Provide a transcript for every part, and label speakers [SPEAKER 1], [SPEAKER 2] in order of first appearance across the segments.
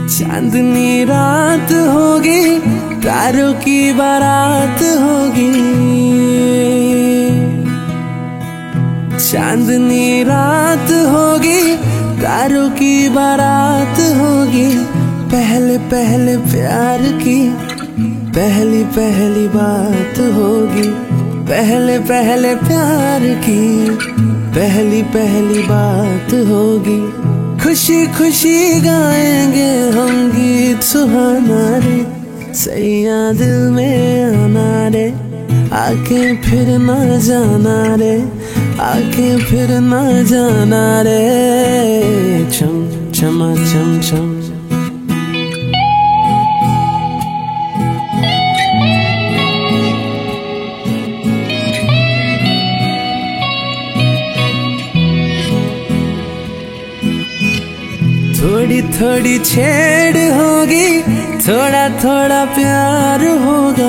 [SPEAKER 1] चांदनी रात होगी, तारों की बारात होगी। चांदनी रात होगी, तारों की बारात होगी। पहले पहले प्यार की पहली पहली बात होगी। पहले पहले प्यार की पहली पहली बात होगी। खुशी खुशी गाएंगे हम गीत सुहाना रे, सैया दिल में आना रे। आके फिर ना जाना रे, आके फिर ना जाना रे। छम छमा छम छम। थोड़ी थोड़ी छेड़ होगी, थोड़ा थोड़ा प्यार होगा।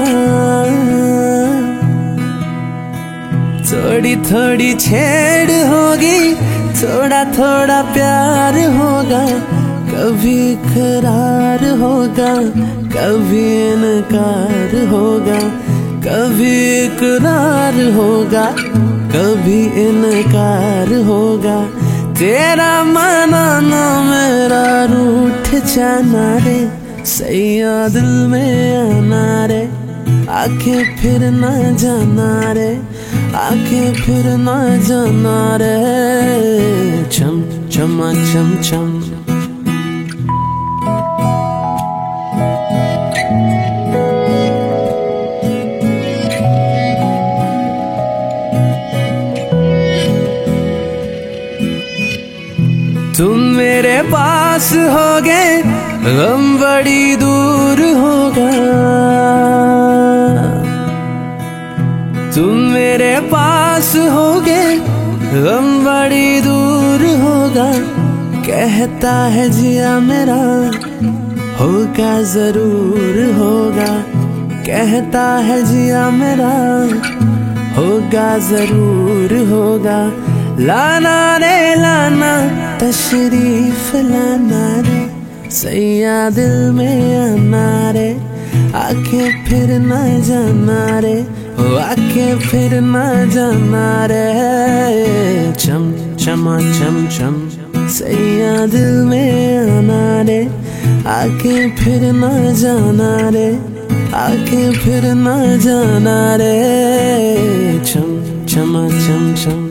[SPEAKER 1] थोड़ी थोड़ी छेड़ होगी, थोड़ा थोड़ा प्यार होगा। कभी इकरार होगा, कभी इनकार होगा। कभी इकरार होगा, कभी इनकार होगा। तेरा माना मेरा रूठ जाना रे, सैया दिल में आना रे। आके फिर ना जाना रे, आके फिर ना जाना रे। छम छमा छम छम। तुम मेरे पास होगे, गम बड़ी दूर होगा। तुम मेरे पास होगे, गम बड़ी दूर होगा। कहता है जिया मेरा, होगा जरूर होगा। कहता है जिया मेरा, होगा जरूर होगा। लाना रे लाना, तशरीफ लाना रे, सैया दिल में आना रे। आके फिर ना जाना रे, आके फिर ना जाना रे। छम छमा छम छम, सैया दिल में आना रे। आके फिर ना जाना रे, आके फिर ना जाना रे। छम छमा छम छम।